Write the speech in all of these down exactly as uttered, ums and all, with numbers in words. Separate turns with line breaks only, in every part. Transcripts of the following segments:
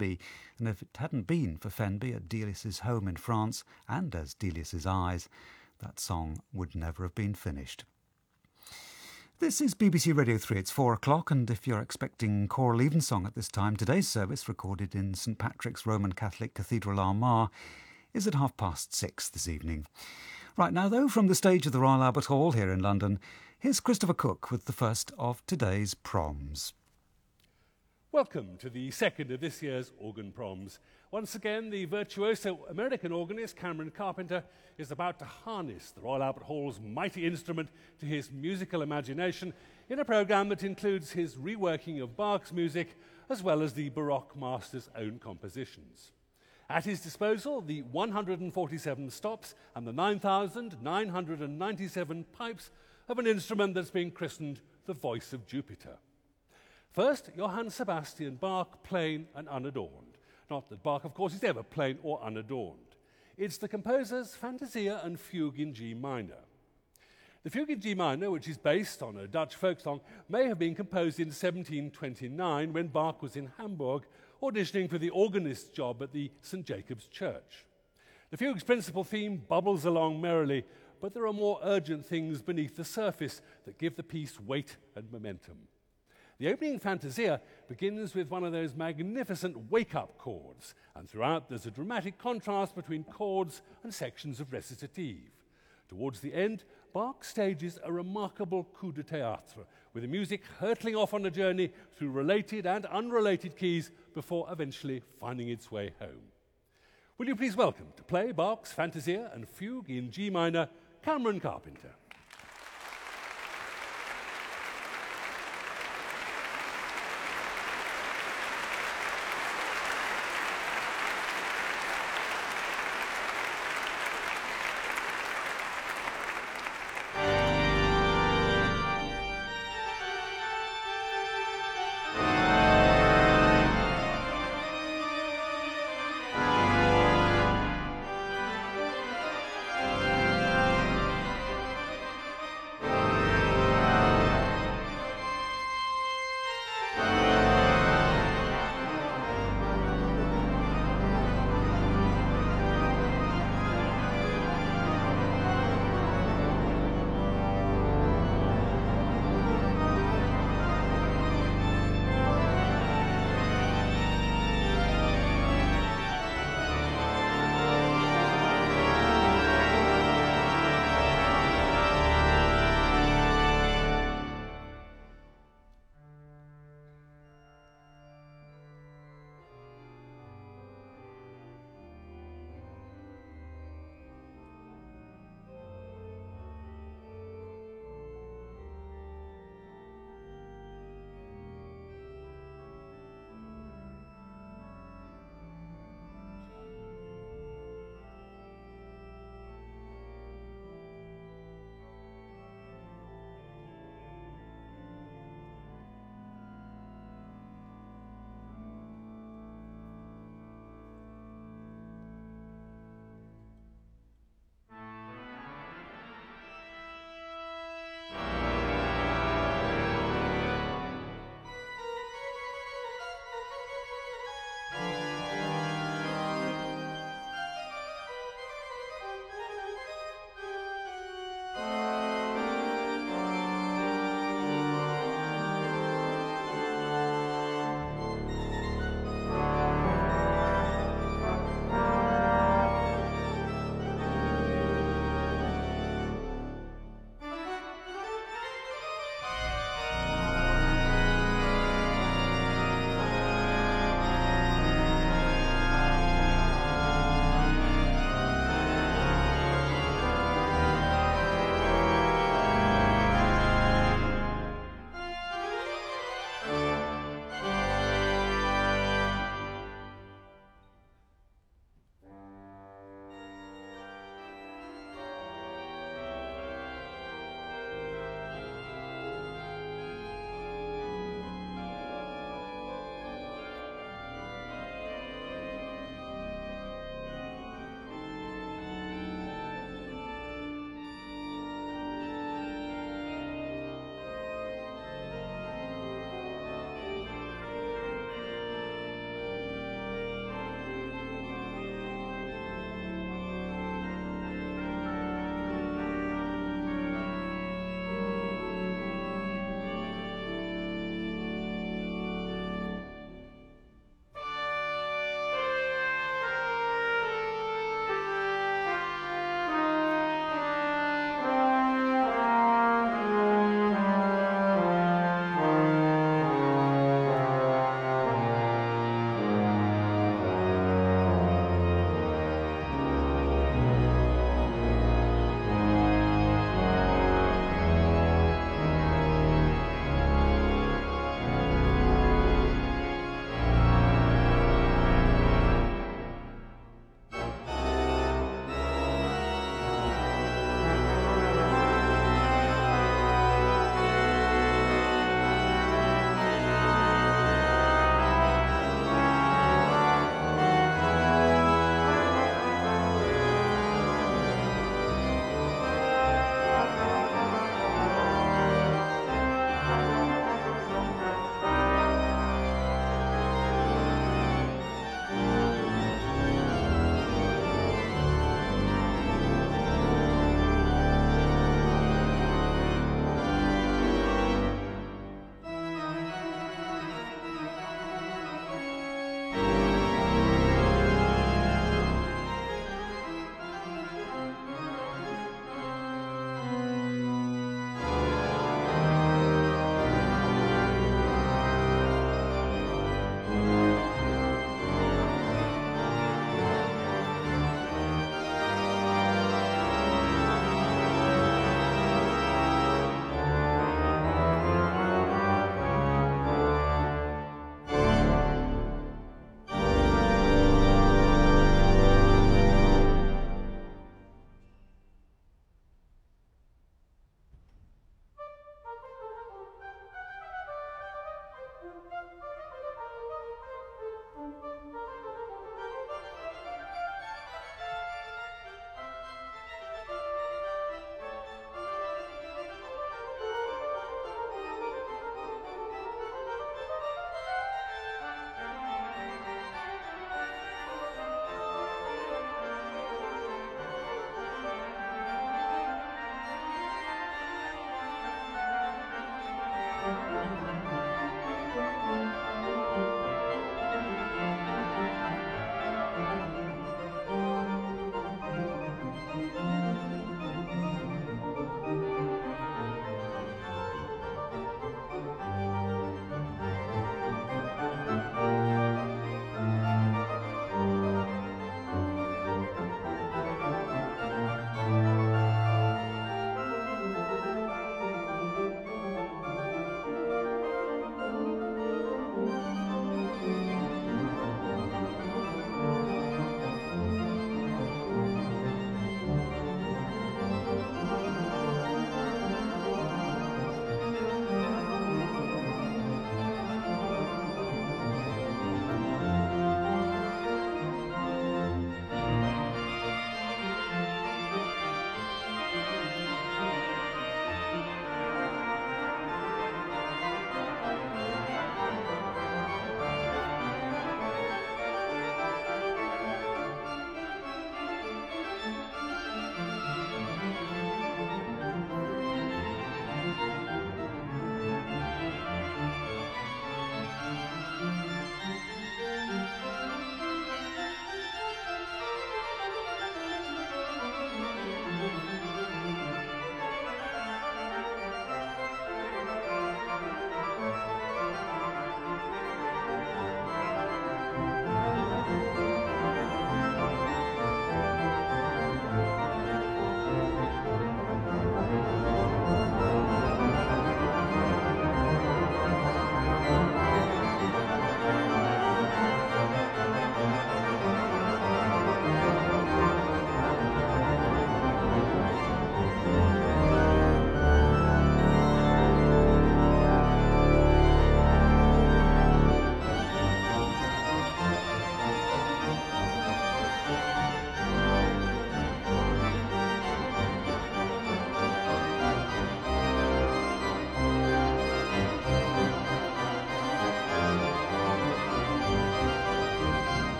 Fenby, and if it hadn't been for Fenby at Delius's home in France and as Delius's eyes, that song would never have been finished. This is B B C Radio three. It's four o'clock, and if you're expecting choral evensong at this time, today's service, recorded in St Patrick's Roman Catholic Cathedral Armagh, is at half past six this evening. Right now, though, from the stage of the Royal Albert Hall here in London, here's Christopher Cook with the first of today's proms.
Welcome to the second of this year's organ proms. Once again, the virtuoso American organist Cameron Carpenter is about to harness the Royal Albert Hall's mighty instrument to his musical imagination in a programme that includes his reworking of Bach's music as well as the Baroque master's own compositions. At his disposal, the one hundred forty-seven stops and the nine thousand nine hundred ninety-seven pipes of an instrument that's been christened the Voice of Jupiter. First, Johann Sebastian Bach, plain and unadorned. Not that Bach, of course, is ever plain or unadorned. It's the composer's Fantasia and Fugue in G minor. The Fugue in G minor, which is based on a Dutch folk song, may have been composed in seventeen twenty-nine when Bach was in Hamburg auditioning for the organist's job at the Saint Jacob's Church. The fugue's principal theme bubbles along merrily, but there are more urgent things beneath the surface that give the piece weight and momentum. The opening Fantasia begins with one of those magnificent wake-up chords, and throughout there's a dramatic contrast between chords and sections of recitative. Towards the end, Bach stages a remarkable coup de théâtre, with the music hurtling off on a journey through related and unrelated keys before eventually finding its way home. Will you please welcome to play Bach's Fantasia and Fugue in G minor, Cameron Carpenter.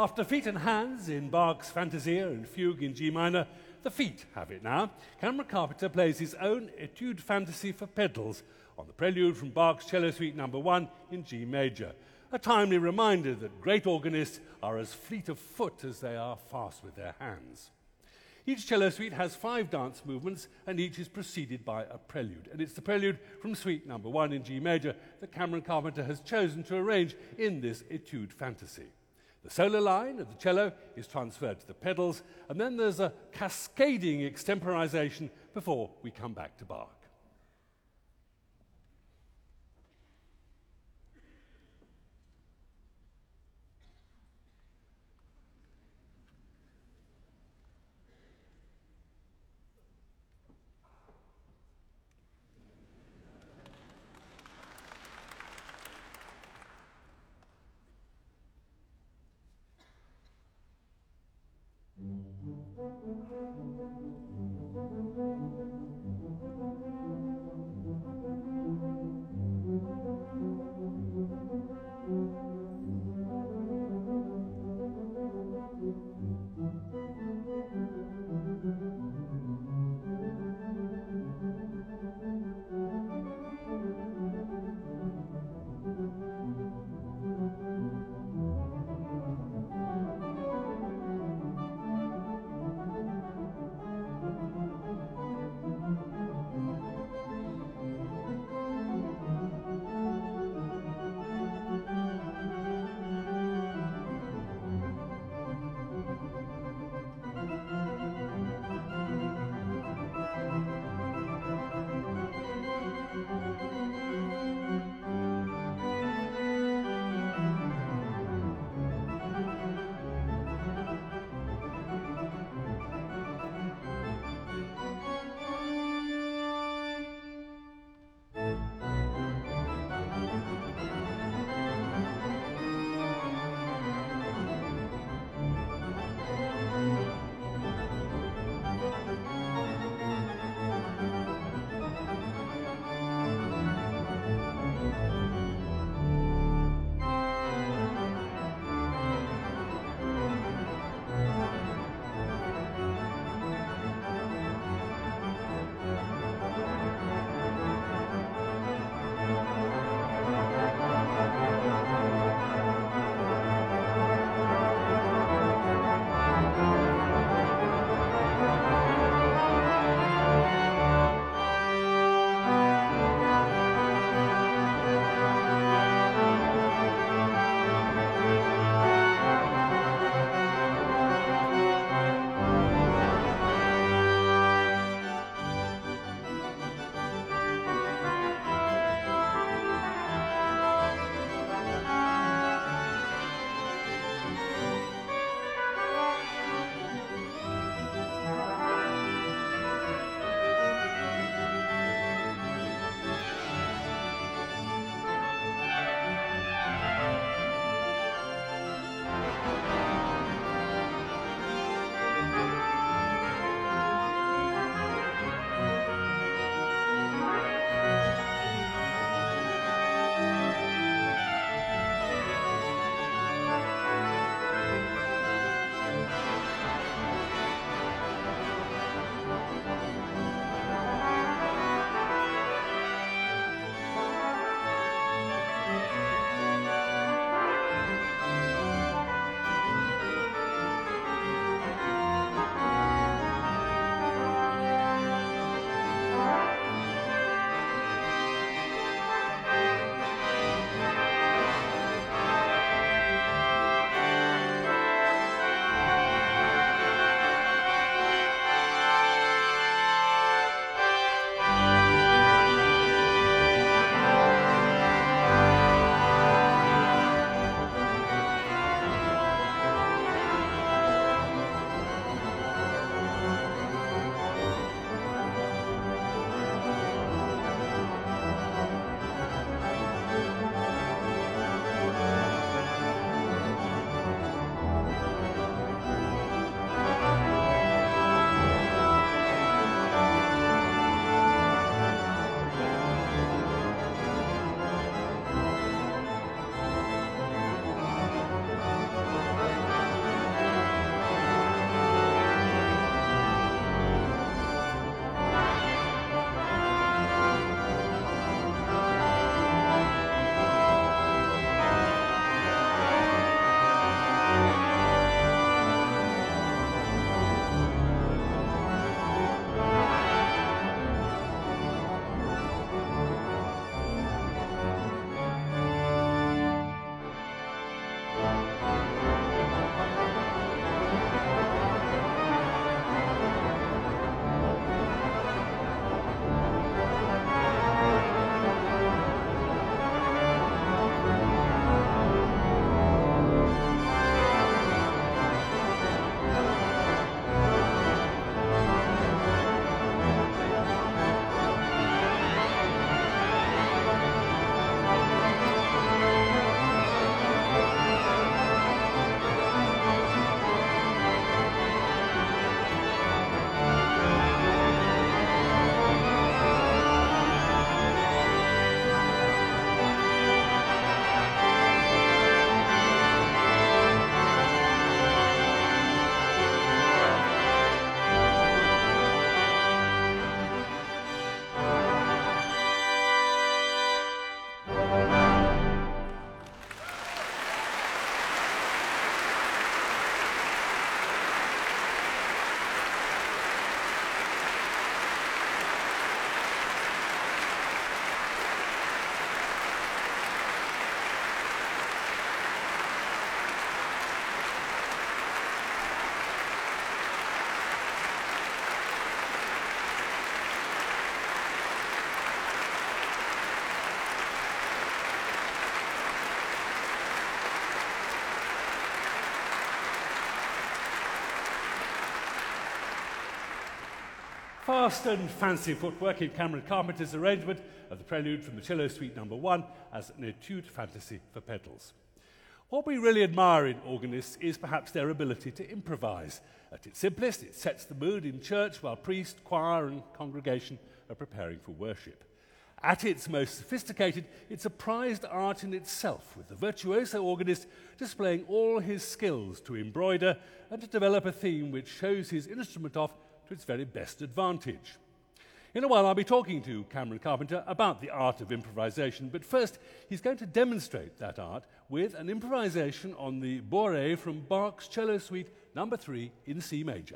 After feet and hands in Bach's Fantasia and Fugue in G minor, the feet have it now. Cameron Carpenter plays his own Etude Fantasy for pedals on the prelude from Bach's Cello Suite number one in G major. A timely reminder that great organists are as fleet of foot as they are fast with their hands. Each cello suite has five dance movements, and each is preceded by a prelude. And it's the prelude from Suite number one in G major that Cameron Carpenter has chosen to arrange in this Etude Fantasy. The solo line of the cello is transferred to the pedals, and then there's a cascading extemporization before we come back to Bach. Fast and fancy footwork in Cameron Carpenter's arrangement of the prelude from the Cello Suite number one as an etude fantasy for pedals. What we really admire in organists is perhaps their ability to improvise. At its simplest, it sets the mood in church while priest, choir and congregation are preparing for worship. At its most sophisticated, it's a prized art in itself, with the virtuoso organist displaying all his skills to embroider and to develop a theme which shows his instrument off to its very best advantage. In a while, I'll be talking to Cameron Carpenter about the art of improvisation, but first, he's going to demonstrate that art with an improvisation on the Bourrée from Bach's Cello Suite number three in C major.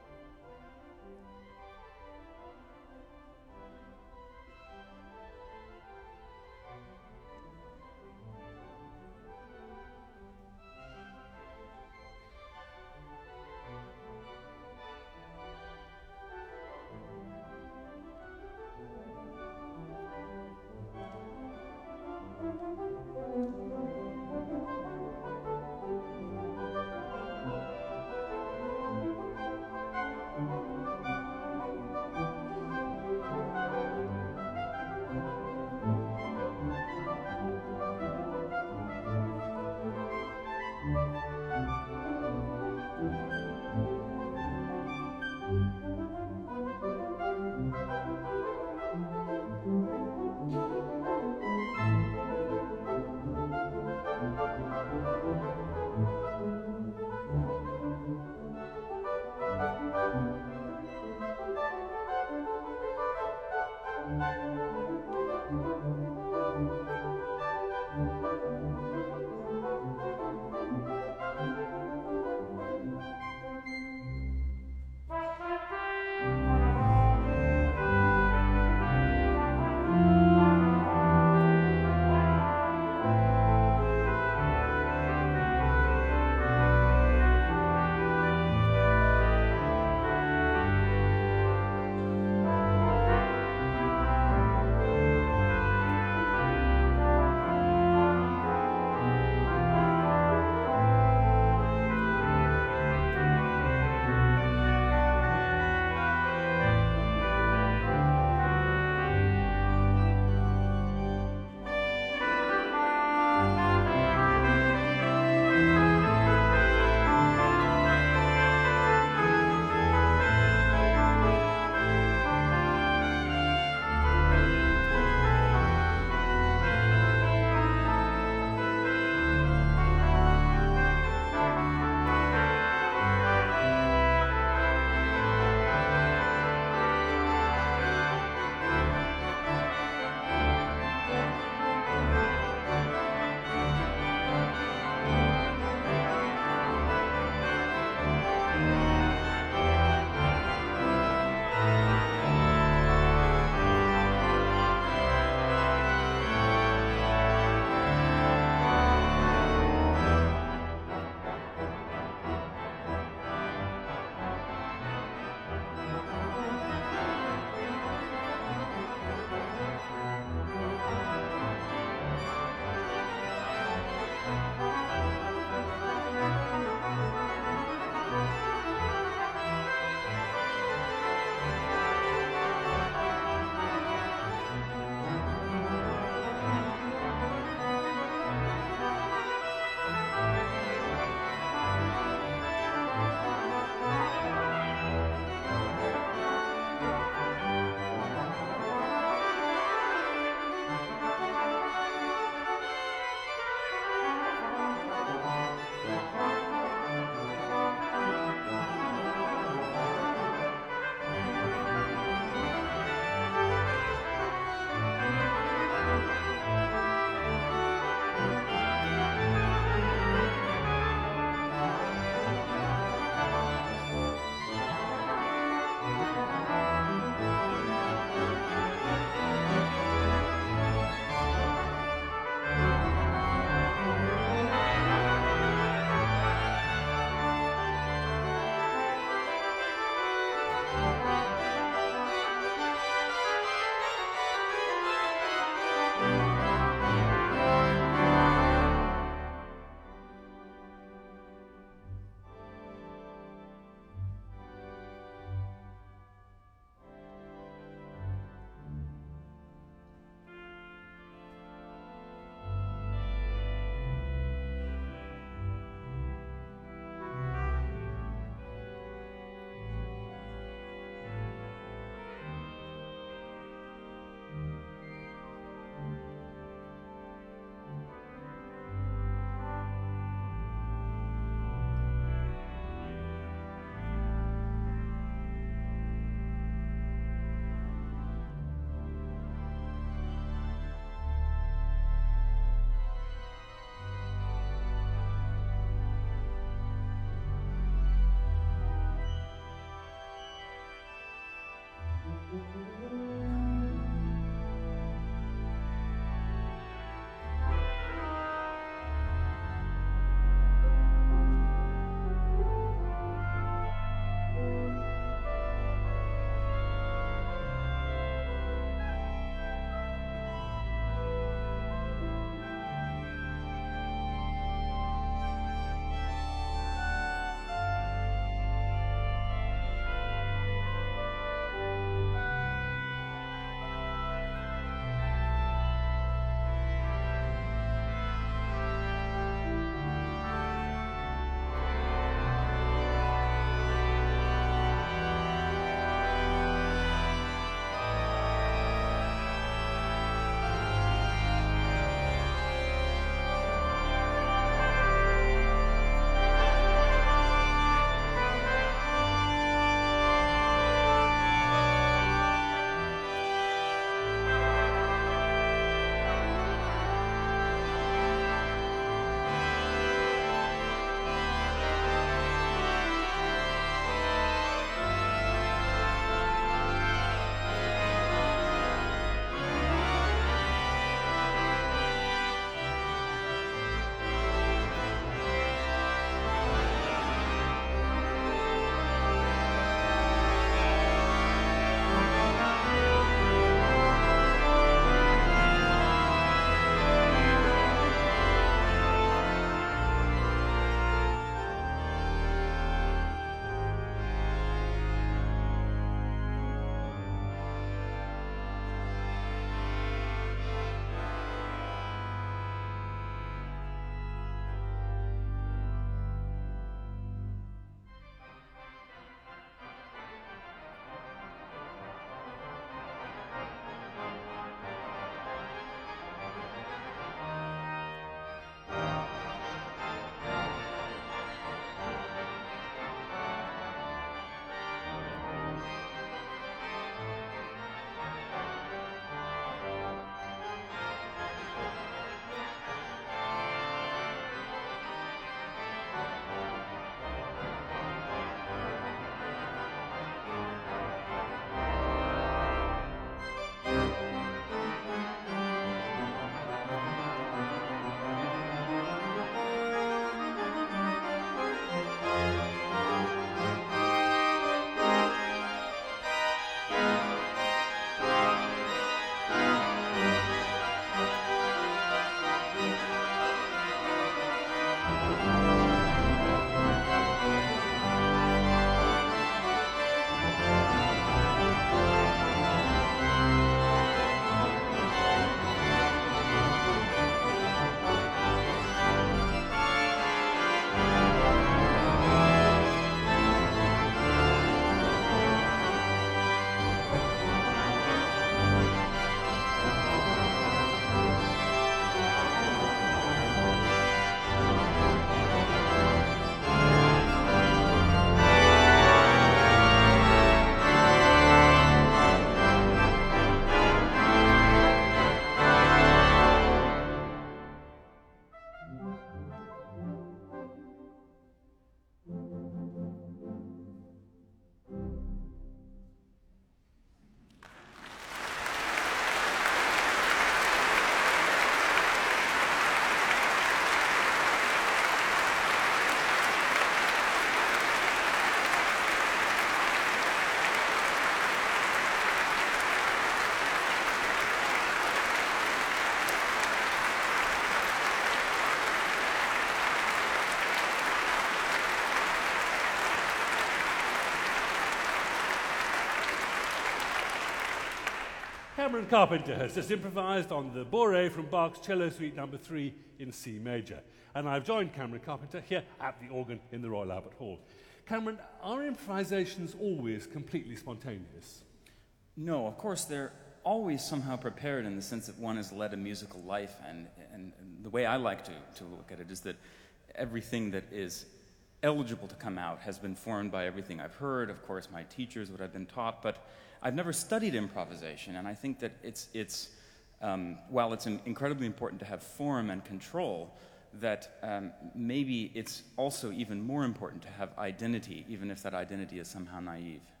Cameron Carpenter has just improvised on the Bourrée from Bach's Cello Suite number three in C major. And I've joined Cameron Carpenter here at the organ in the Royal Albert Hall. Cameron, are improvisations always completely spontaneous?
No, of course they're always somehow prepared in the sense that one has led a musical life, and, and, and the way I like to, to look at it is that everything that is eligible to come out has been formed by everything I've heard, of course my teachers, what I've been taught, but I've never studied improvisation, and I think that it's, it's um, while it's in, incredibly important to have form and control, that um, maybe it's also even more important to have identity, even if that identity is somehow naive.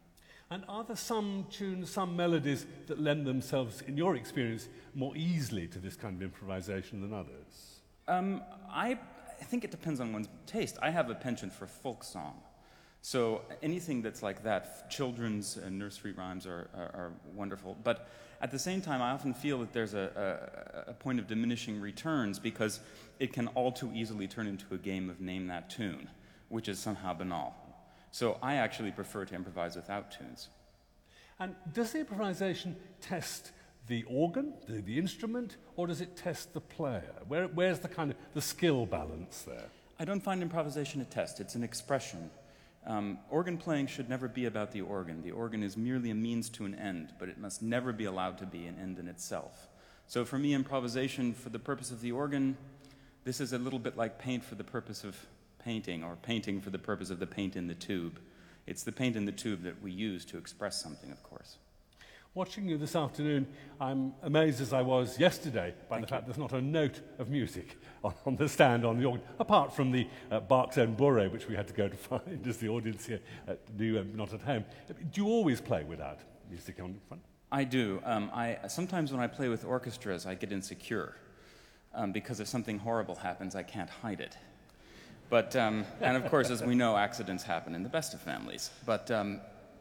And are there some tunes, some melodies that lend themselves, in your experience, more easily to this kind of improvisation than others?
Um, I, I think it depends on one's taste. I have a penchant for folk song. So anything that's like that, children's and nursery rhymes are, are, are wonderful. But at the same time, I often feel that there's a, a, a point of diminishing returns because it can all too easily turn into a game of name that tune, which is somehow banal. So I actually prefer to improvise without tunes.
And does the improvisation test the organ, the, the instrument, or does it test the player? Where, where's the kind of the skill balance there?
I don't find improvisation a test, it's an expression. Um, organ playing should never be about the organ. The organ is merely a means to an end, but it must never be allowed to be an end in itself. So for me, improvisation for the purpose of the organ, this is a little bit like paint for the purpose of painting, or painting for the purpose of the paint in the tube. It's the paint in the tube that we use to express something, of course.
Watching you this afternoon, I'm amazed as I was yesterday by
Thank
the fact
you.
there's not a note of music on, on the stand on the organ, apart from the uh, Bach's own Bourrée, which we had to go to find as the audience here uh, do, um, not at home. Do you always play without music on front?
I do. Um, I, sometimes when I play with orchestras, I get insecure. Um, because if something horrible happens, I can't hide it. But, um, and of course, as we know, accidents happen in the best of families. But um,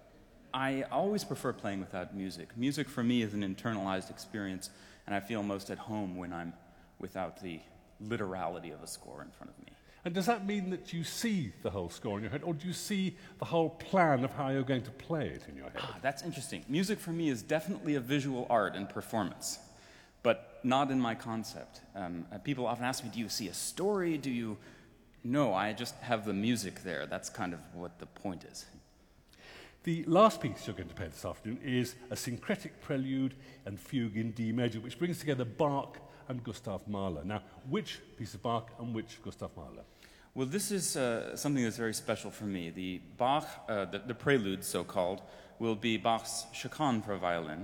I always prefer playing without music. Music for me is an internalized experience, and I feel most at home when I'm without the literality of a score in front of me.
And does that mean that you see the whole score in your head, or do you see the whole plan of how you're going to play it in your head?
Ah, that's interesting. Music for me is definitely a visual art and performance, but not in my concept. Um, uh, people often ask me, do you see a story? Do you... No, I just have the music there. That's kind of what the point is.
The last piece you're going to play this afternoon is a syncretic prelude and fugue in D major, which brings together Bach and Gustav Mahler. Now, which piece of Bach and which Gustav Mahler?
Well, this is uh, something that's very special for me. The Bach, uh, the, the prelude, so-called, will be Bach's Chaconne for violin,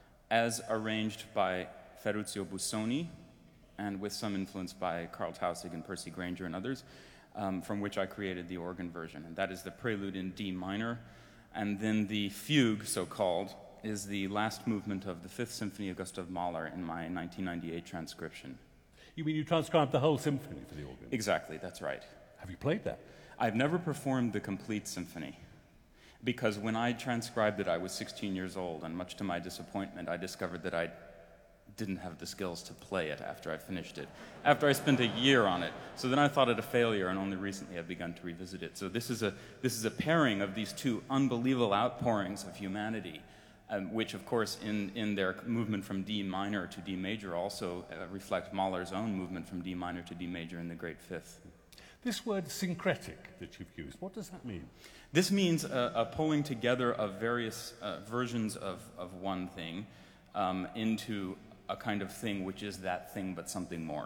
as arranged by Ferruccio Busoni, and with some influence by Karl Tausig and Percy Grainger and others, um, from which I created the organ version. And that is the prelude in D minor. And then the fugue, so-called, is the last movement of the Fifth Symphony of Gustav Mahler in my nineteen ninety-eight transcription.
You mean you transcribed the whole symphony for the organ?
Exactly, that's right.
Have you played that?
I've never performed the complete symphony, because when I transcribed it, I was sixteen years old, and much to my disappointment, I discovered that I didn't have the skills to play it after I finished it, after I spent a year on it. So then I thought it a failure, and only recently I've begun to revisit it. So this is a, this is a pairing of these two unbelievable outpourings of humanity, um, which, of course, in, in their movement from D minor to D major also uh, reflect Mahler's own movement from D minor to D major in the Great Fifth.
This word syncretic that you've used, what does that mean?
This means a, a pulling together of various uh, versions of, of one thing um, into a kind of thing which is that thing but something more.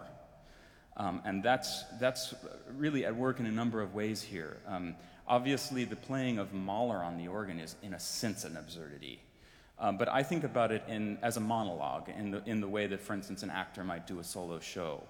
Um, and that's, that's really at work in a number of ways here. Um, obviously, the playing of Mahler on the organ is, in a sense, an absurdity. Um, but I think about it in, as a monologue, in the, in the way that, for instance, an actor might do a solo show.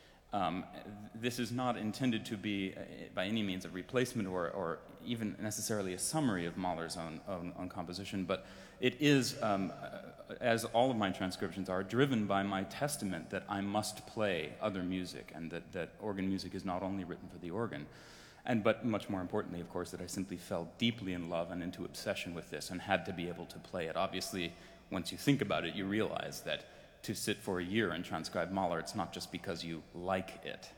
Um, this is not intended to be, uh, by any means, a replacement or, or even necessarily a summary of Mahler's own, own, own composition, but it is, um, as all of my transcriptions are, driven by my testament that I must play other music, and that, that organ music is not only written for the organ. And but much more importantly, of course, that I simply fell deeply in love and into obsession with this and had to be able to play it. Obviously, once you think about it, you realize that to sit for a year and transcribe Mahler, it's not just because you like it.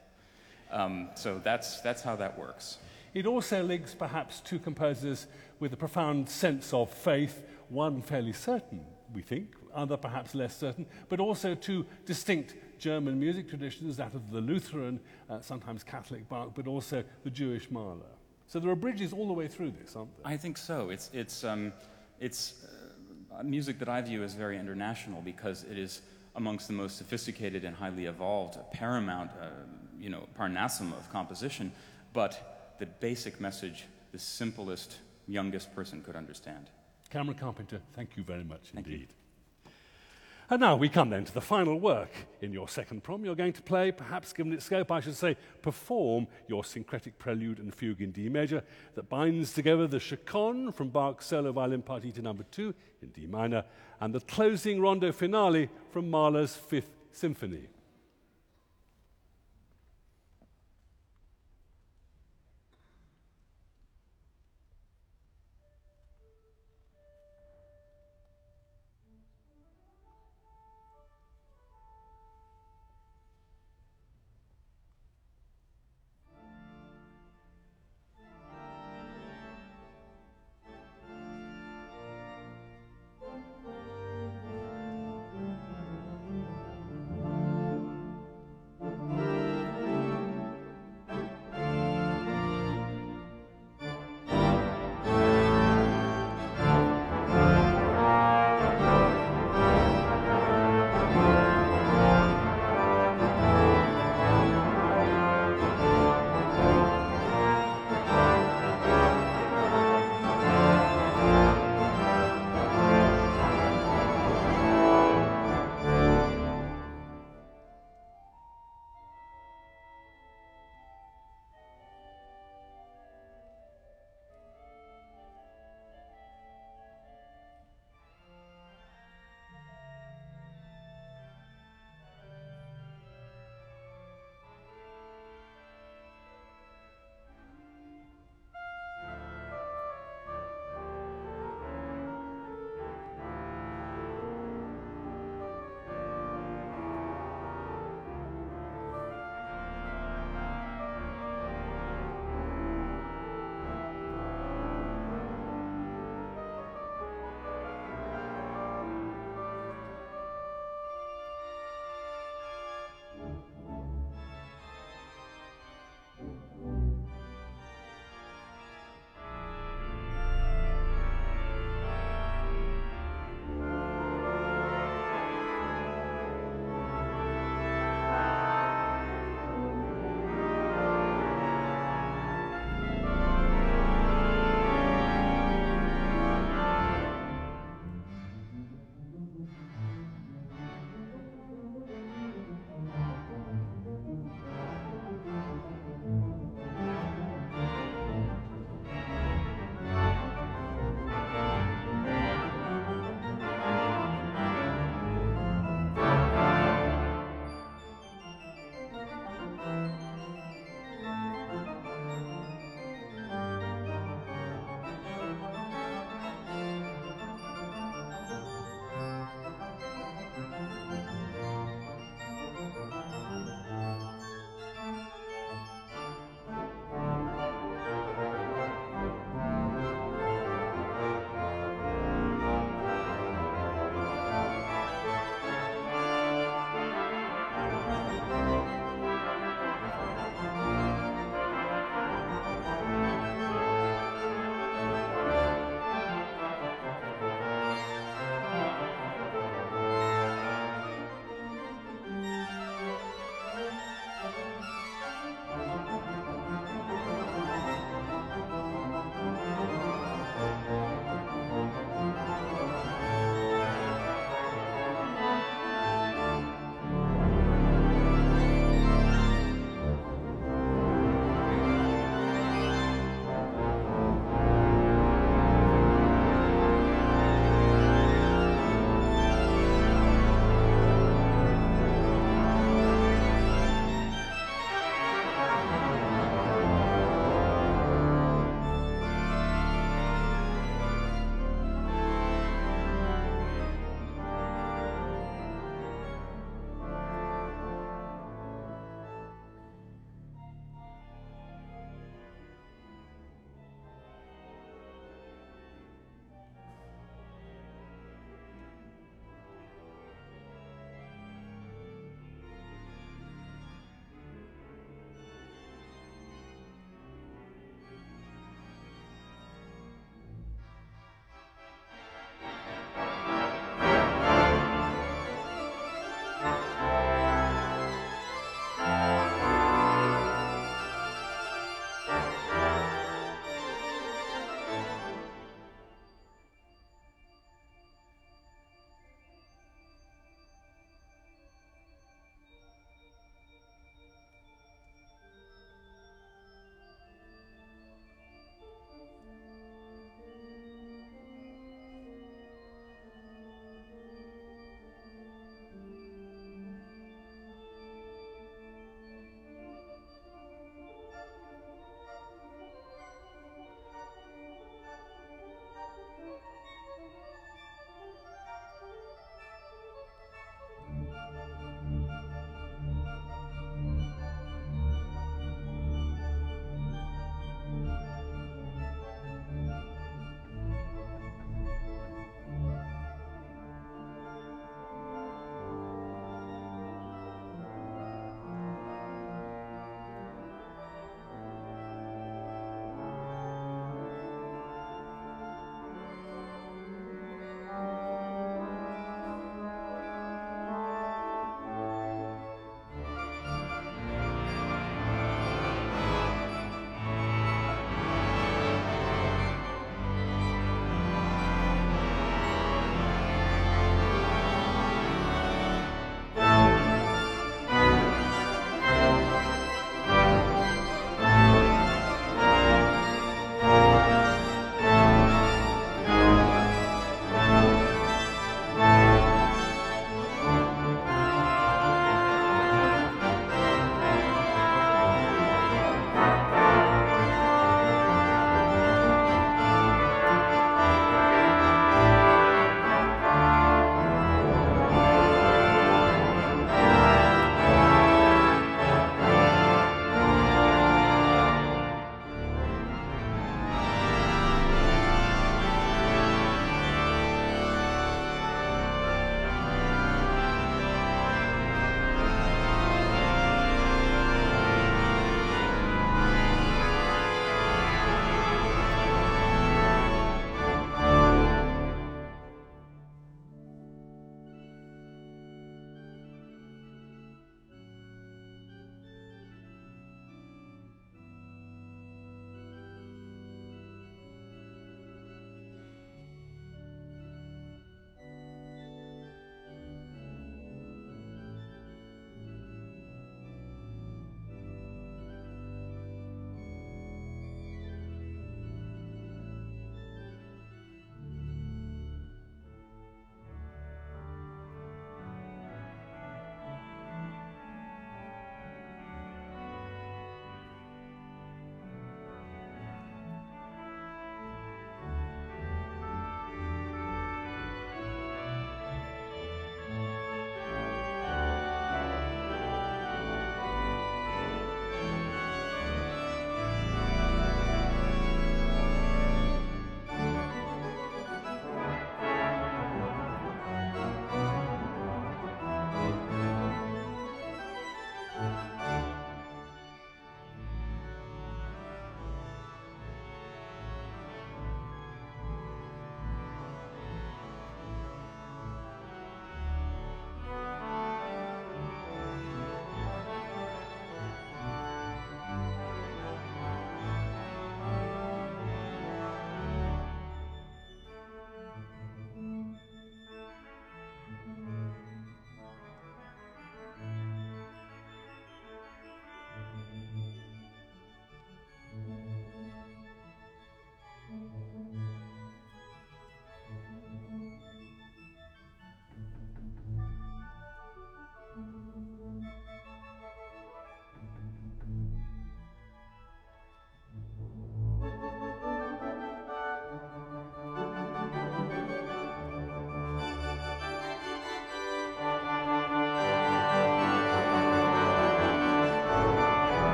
Um, so that's, that's how that works.
It also links perhaps two composers with a profound sense of faith, one fairly certain, we think, other perhaps less certain, but also two distinct German music traditions, that of the Lutheran, uh, sometimes Catholic Bach, but also the Jewish Mahler. So there are bridges all the way through this, aren't there?
I think so. It's, it's, um, it's uh, music that I view as very international because it is amongst the most sophisticated and highly evolved, paramount, uh, you know, parnassum of composition, but the basic message the simplest, youngest person could understand.
Cameron Carpenter, thank you very much
Thank
indeed.
you.
And now we come then to the final work in your second prom. You're going to play, perhaps given its scope, I should say, perform your syncretic prelude and fugue in D major that binds together the chaconne from Bach's Solo Violin Partita number two in D minor and the closing rondo finale from Mahler's Fifth Symphony.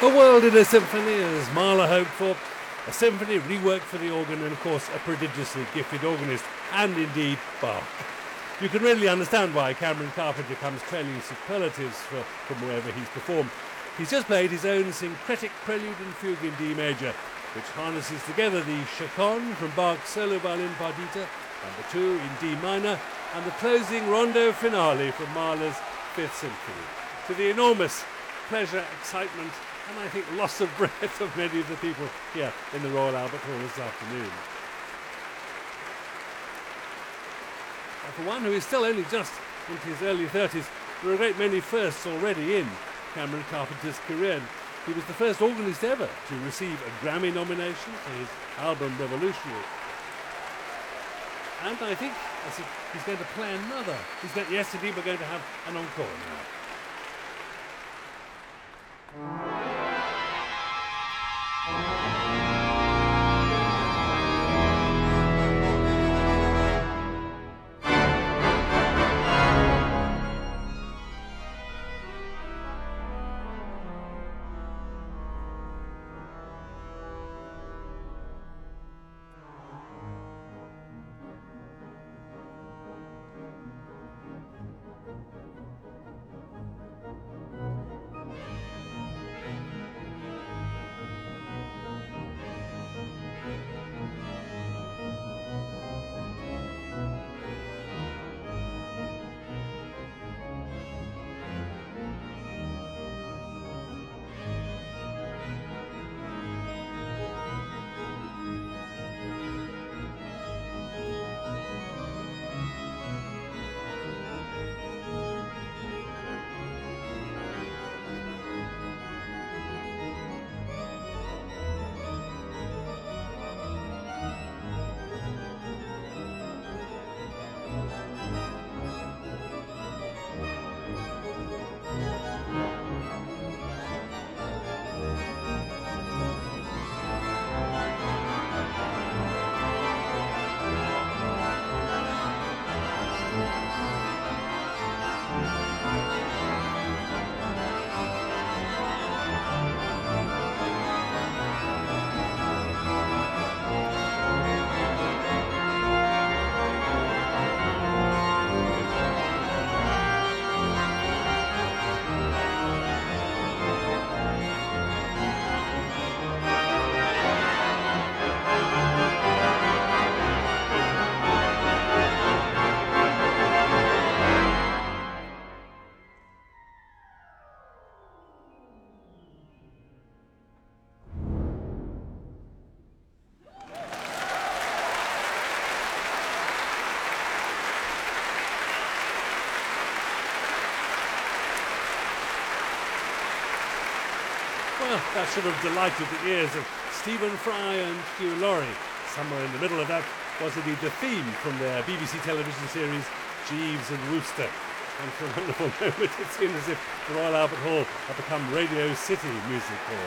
A world in a symphony, as Mahler hoped for. A symphony reworked for the organ, and of course a prodigiously gifted organist, and indeed Bach. You can really understand why Cameron Carpenter comes trailing superlatives for, from wherever he's performed. He's just played his own syncretic prelude and fugue in D major, which harnesses together the chaconne from Bach's solo violin partita, number two in D minor, and the closing rondo finale from Mahler's Fifth Symphony, to the enormous pleasure, excitement, and I think loss of breath of many of the people here in the Royal Albert Hall this afternoon. For one who is still only just into his early thirties, there are a great many firsts already in Cameron Carpenter's career. He was the first organist ever to receive a Grammy nomination for his album Revolutionary. And I think as he, he's going to play another. He's going, yes, indeed, we're going to have an encore now. Well, that should have delighted the ears of Stephen Fry and Hugh Laurie. Somewhere in the middle of that was indeed the theme from their B B C television series Jeeves and Wooster. And for a wonderful moment it seemed as if the Royal Albert Hall had become Radio City Music Hall.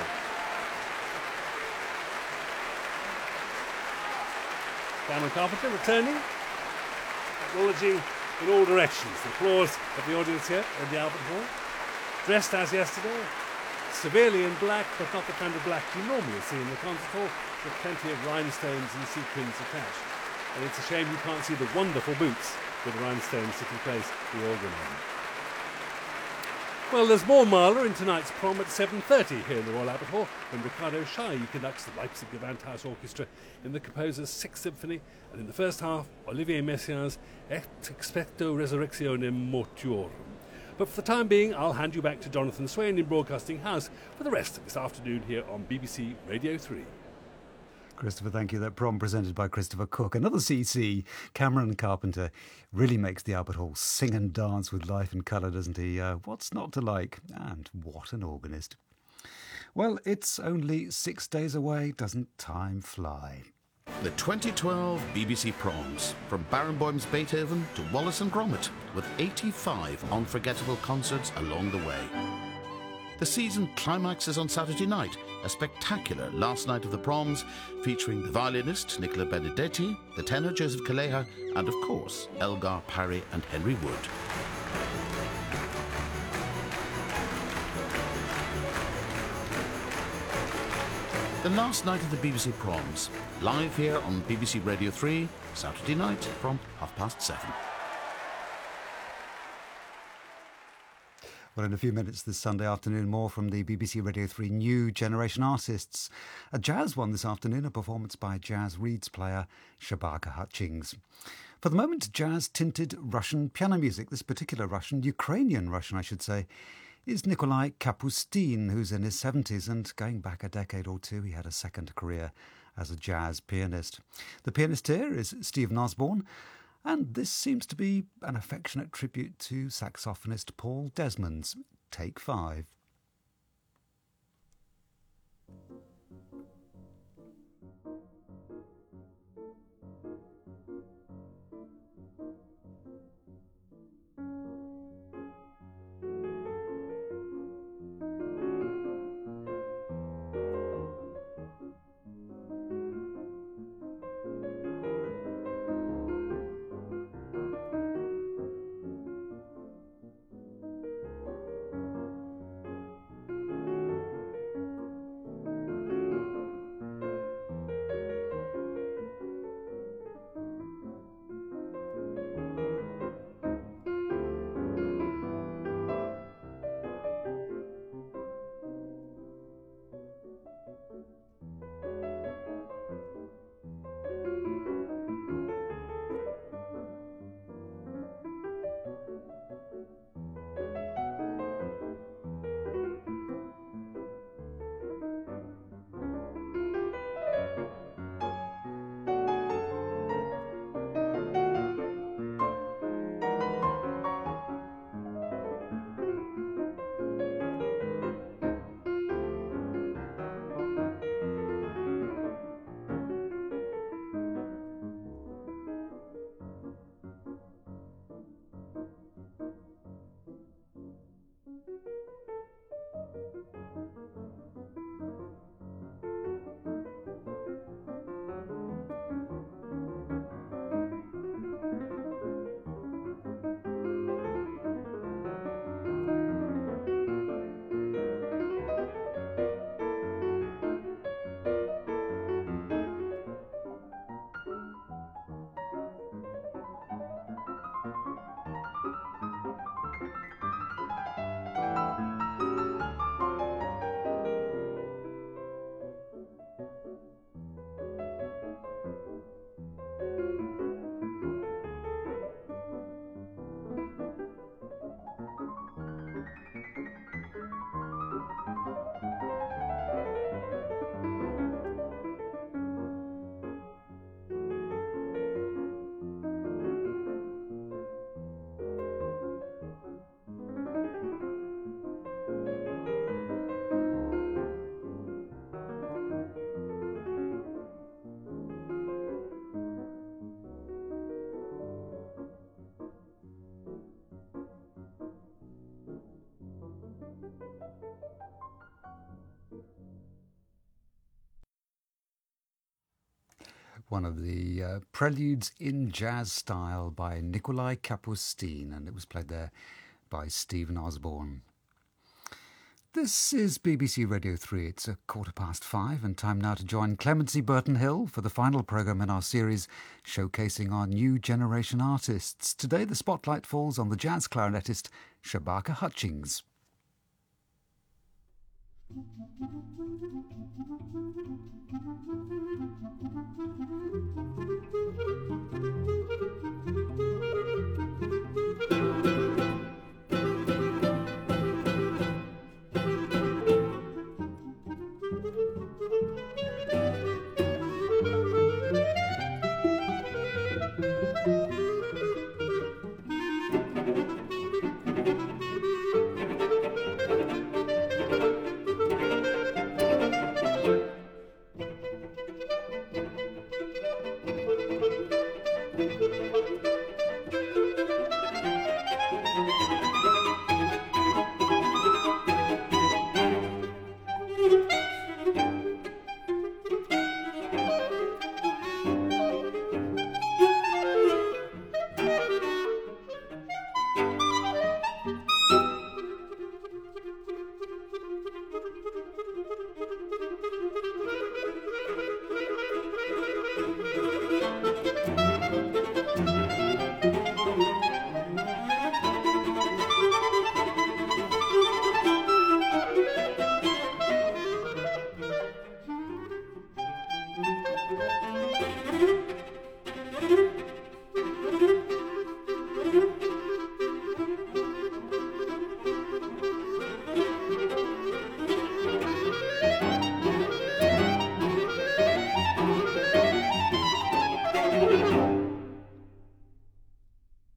Cameron Carpenter returning, acknowledging in all directions the applause of the audience here in the Albert Hall. Dressed as yesterday, severely in black, but not the kind of black you normally see in the concert hall, with plenty of rhinestones and sequins attached. And it's a shame you can't see the wonderful boots with rhinestones sitting place the organ on. Well, there's more Mahler in tonight's prom at seven thirty here in the Royal Albert Hall, when Ricardo Chailly conducts the Leipzig Gewandhaus Orchestra in the composer's Sixth Symphony, and in the first half, Olivier Messiaen's Et expecto resurrectionem mortuorum. But for the time being, I'll hand you back to Jonathan Swain in Broadcasting House for the rest of this afternoon here on B B C Radio three.
Christopher, thank you. That prom presented by Christopher Cook. Another C C, Cameron Carpenter, really makes the Albert Hall sing and dance with life and colour, doesn't he? Uh, what's not to like? And what an organist. Well, it's only six days away. Doesn't time fly?
The twenty twelve B B C Proms, from Barenboim's Beethoven to Wallace and Gromit, with eighty-five unforgettable concerts along the way. The season climaxes on Saturday night, a spectacular last night of the Proms, featuring the violinist Nicola Benedetti, the tenor Joseph Kaleha, and of course Elgar Parry and Henry Wood. The last night of the B B C Proms, live here on B B C Radio three, Saturday night from half past seven.
Well, in a few minutes this Sunday afternoon, more from the B B C Radio three New Generation Artists. A jazz one this afternoon, a performance by jazz reeds player Shabaka Hutchings. For the moment, jazz-tinted Russian piano music. This particular Russian, Ukrainian Russian I should say, is Nikolai Kapustin, who's in his seventies, and going back a decade or two, he had a second career as a jazz pianist. The pianist here is Stephen Osborne, and this seems to be an affectionate tribute to saxophonist Paul Desmond's Take Five. One of the uh, preludes in jazz style by Nikolai Kapustin, and it was played there by Stephen Osborne. This is B B C Radio three. It's a quarter past five, and time now to join Clemency Burton-Hill for the final programme in our series showcasing our new generation artists. Today the spotlight falls on the jazz clarinetist Shabaka Hutchings.
Thank you.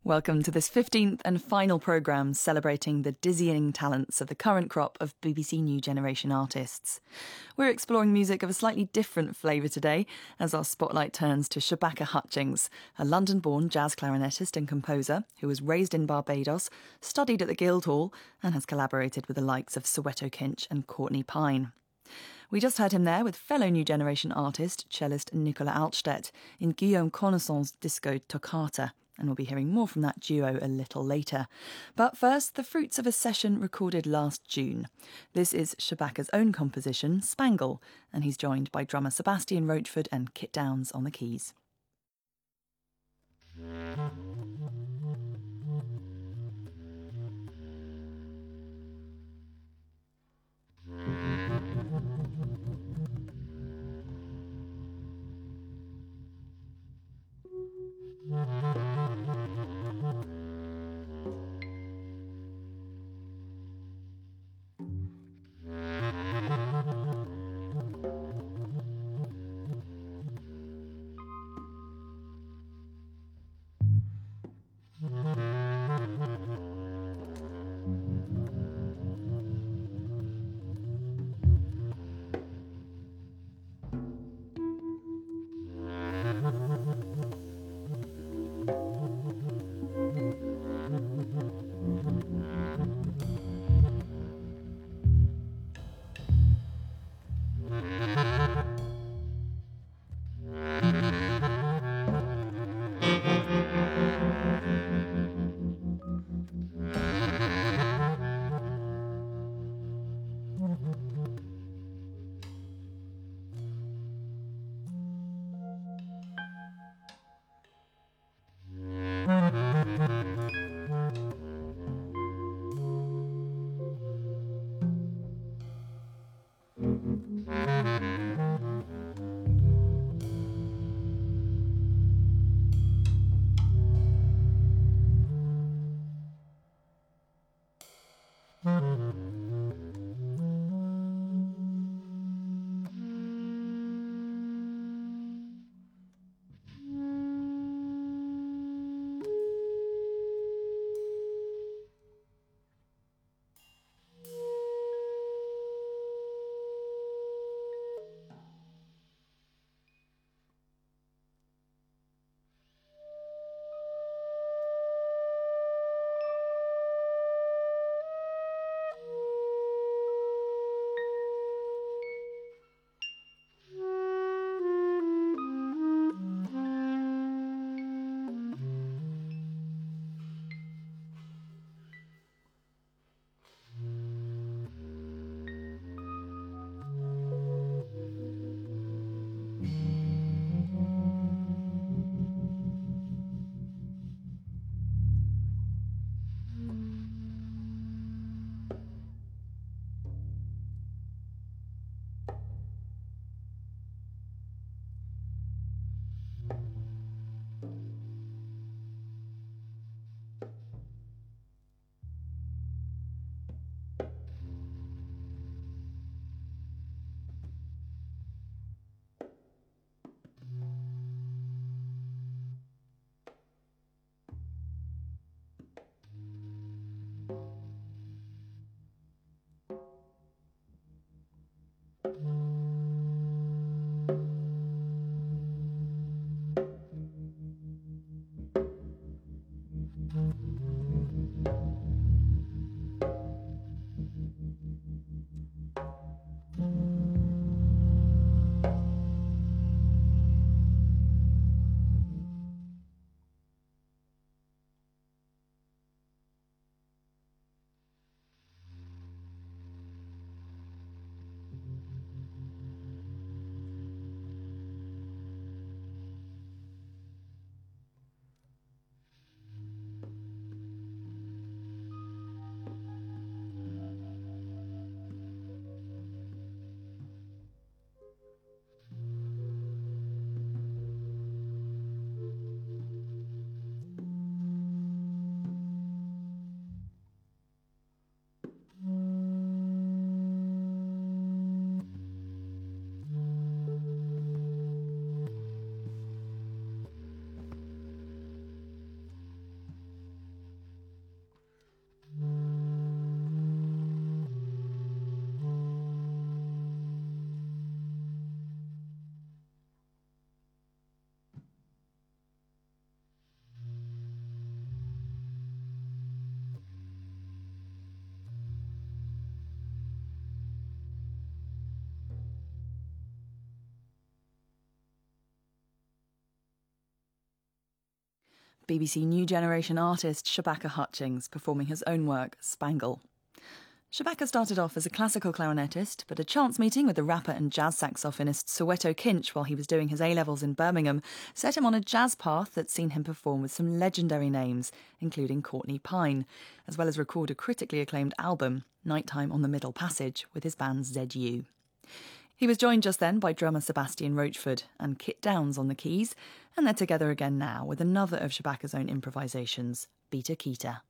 Welcome to this fifteenth and final programme celebrating the dizzying talents of the current crop of B B C New Generation artists. We're exploring music of a slightly different flavour today as our spotlight turns to Shabaka Hutchings, a London-born jazz clarinetist and composer who was raised in Barbados, studied at the Guildhall and has collaborated with the likes of Soweto Kinch and Courtney Pine. We just heard him there with fellow New Generation artist, cellist Nicolas Altstedt in Guillaume Connaissant's disco Toccata, and we'll be hearing more from that duo a little later. But first, the fruits of a session recorded last June. This is Shabaka's own composition, Spangle, and he's joined by drummer Sebastian Roachford and Kit Downs on the keys. B B C New Generation artist Shabaka Hutchings performing his own work, Spangle. Shabaka started off as a classical clarinetist, but a chance meeting with the rapper and jazz saxophonist Soweto Kinch while he was doing his A-levels in Birmingham set him on a jazz path that's seen him perform with some legendary names, including Courtney Pine, as well as record a critically acclaimed album, Nighttime on the Middle Passage, with his band Z U. He was joined just then by drummer Sebastian Roachford and Kit Downs on the keys, and they're together again now with another of Shabaka's own improvisations, Beta Kita.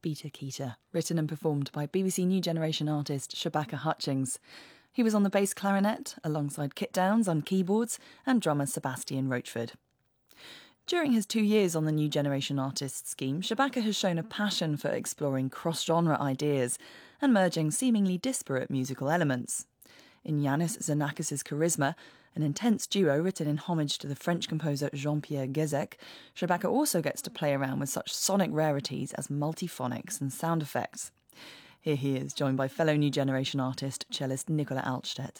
Beta Keeter, written and performed by B B C New Generation artist Shabaka Hutchings. He was on the bass clarinet, alongside Kit Downs on keyboards and drummer Sebastian Rochford. During his two years on the New Generation Artists scheme, Shabaka has shown a passion for exploring cross-genre ideas and merging seemingly disparate musical elements. In Yanis Xenakis' Charisma, an intense duo written in homage to the French composer Jean-Pierre Gezek, Shabaka also gets to play around with such sonic rarities as multiphonics and sound effects. Here he is, joined by fellow New Generation artist, cellist Nicola Altstedt.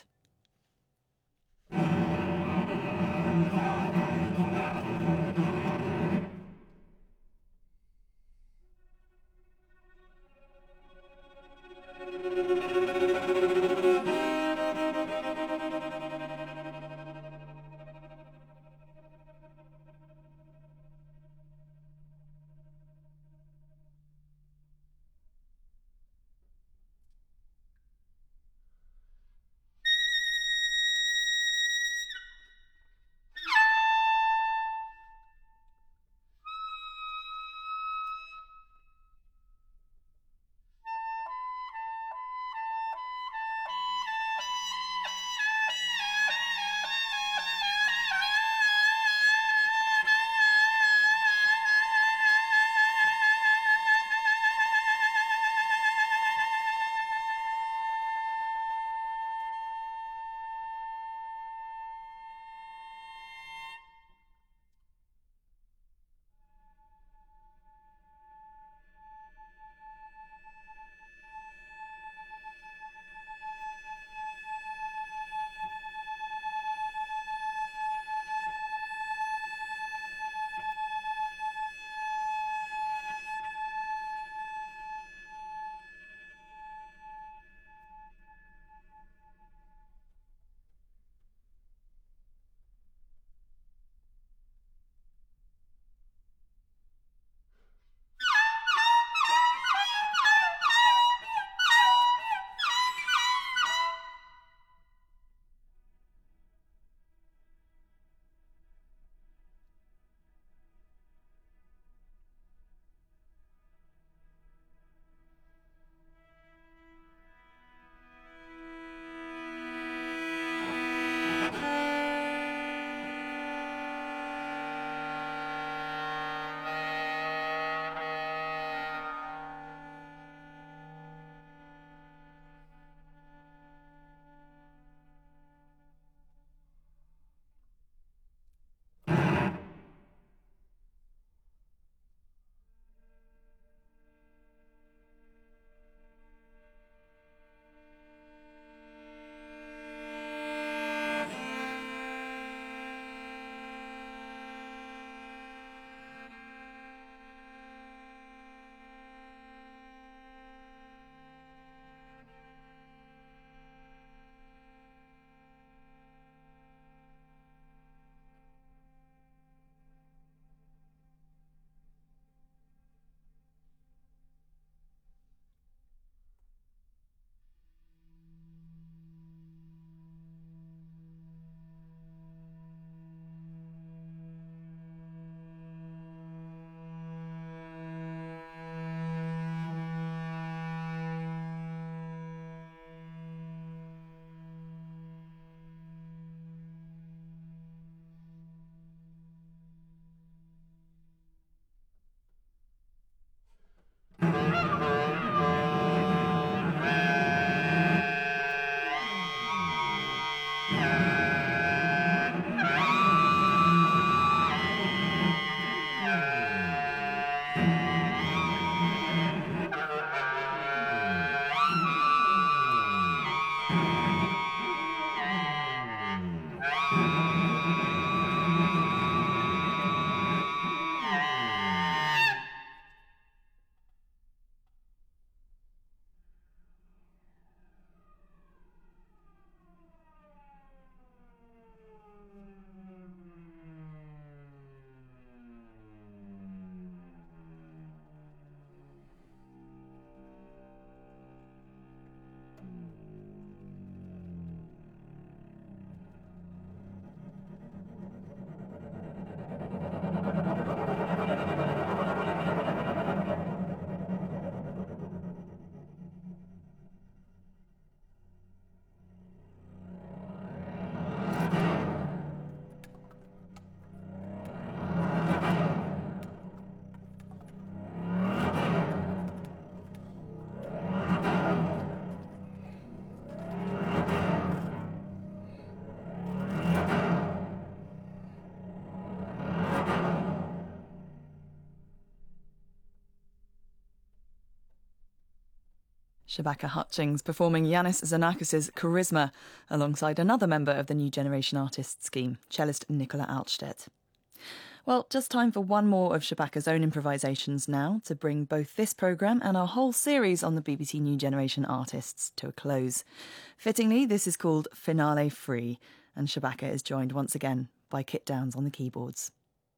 Shabaka Hutchings performing Yanis Xenakis' Charisma alongside another member of the New Generation Artists scheme, cellist Nicola Altstedt. Well, just time for one more of Shabaka's own improvisations now to bring both this programme and our whole series on the B B C New Generation Artists to a close. Fittingly, this is called Finale Free, and Shabaka is joined once again by Kit Downs on the keyboards.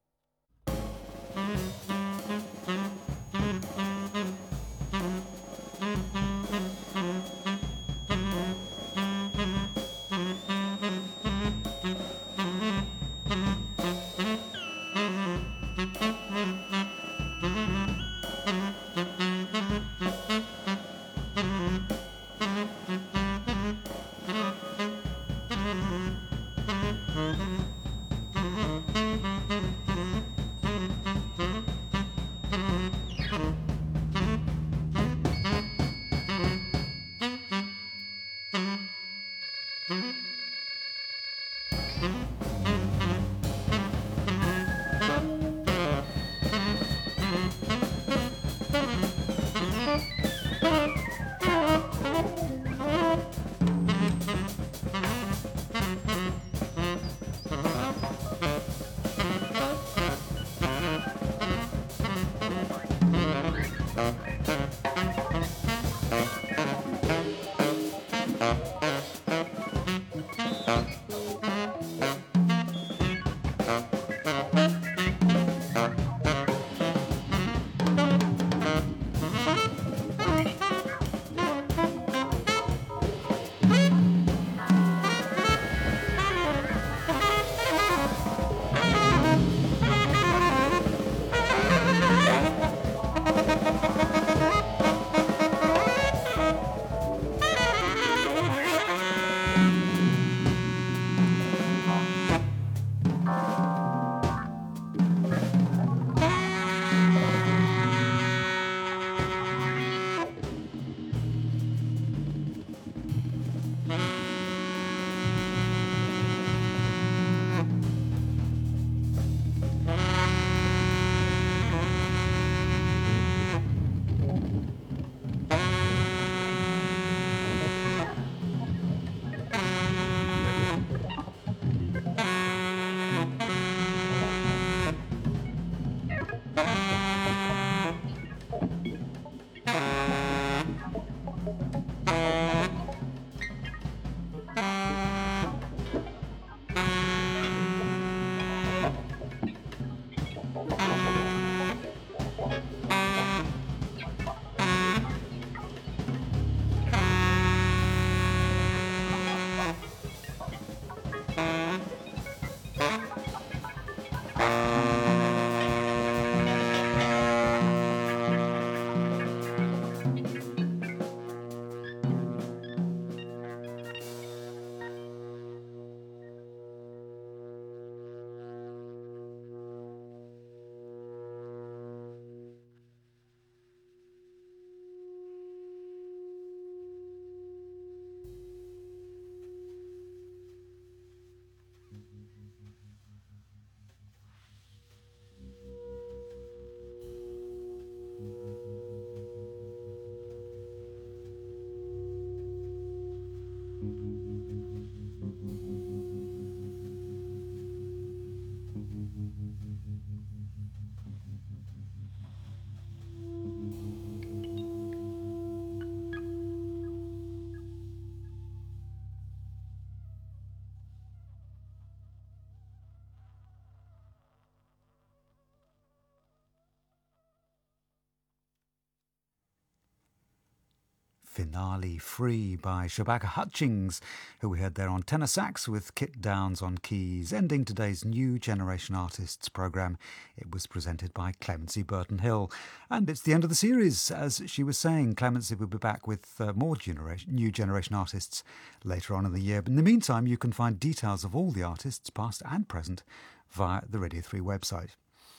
Finale Free by Shabaka Hutchings, who we heard there on tenor sax with Kit Downs on keys. Ending today's New Generation Artists programme, it was presented by Clemency Burton Hill. And it's the end of the series. As she was saying, Clemency will be back with uh, more generation, New Generation Artists later on in the year. But in the meantime, you can find details of all the artists, past and present, via the Radio three website.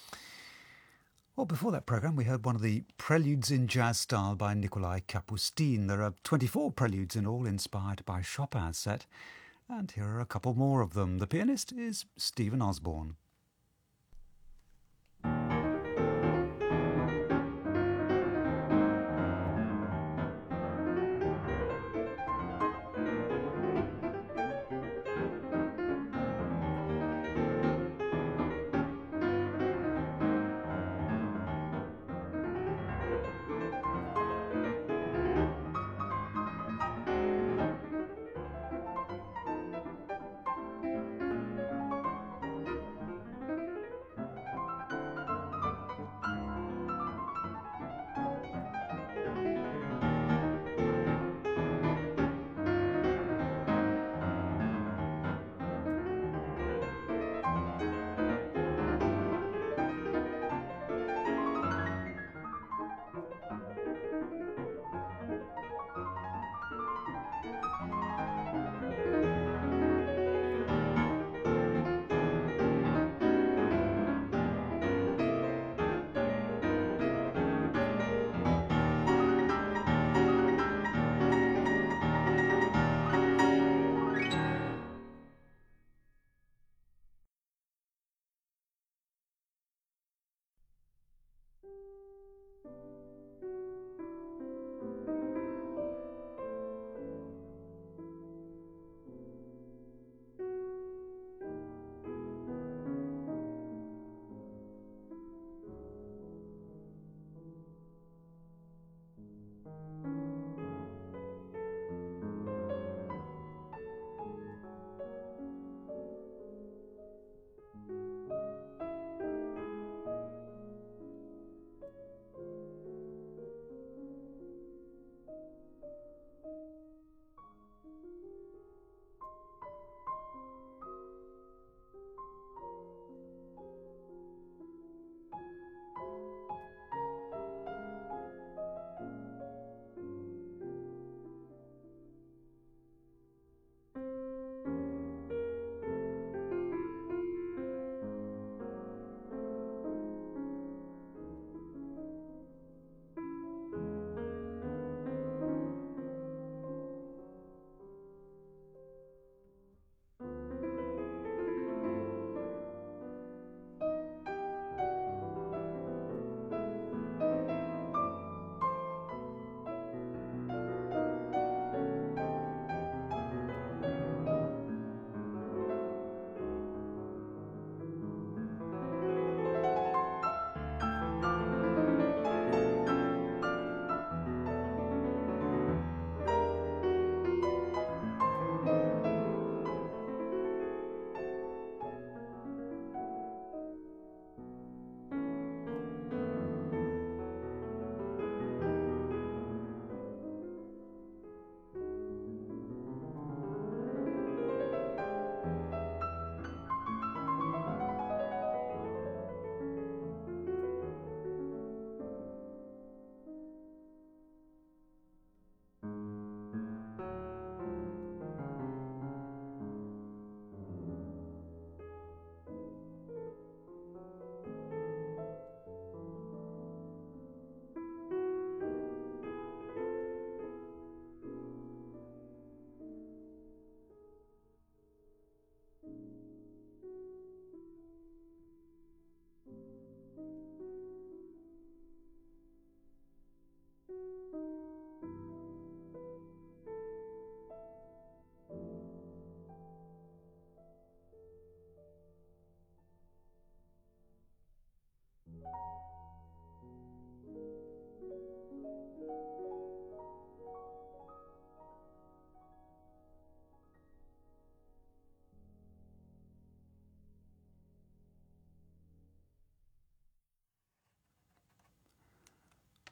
Well, before that programme, we heard one of the Preludes in Jazz Style by Nikolai Kapustin. There are twenty-four preludes in all, inspired by Chopin's set. And here are a couple more of them. The pianist is Stephen Osborne.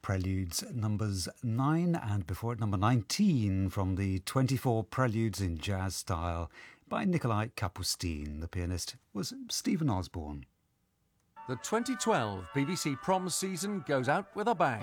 Preludes numbers nine and before it number nineteen from the twenty-four Preludes in Jazz Style by Nikolai Kapustin. The pianist was Stephen Osborne.
The twenty twelve B B C Proms season goes out with a bang.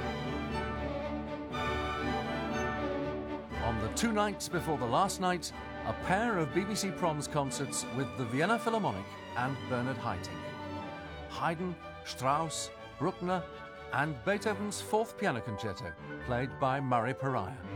On the two nights before the last night, a pair of B B C Proms concerts with the Vienna Philharmonic and Bernard Haitink. Haydn, Strauss, Bruckner and Beethoven's Fourth Piano Concerto, played by Murray Pariah.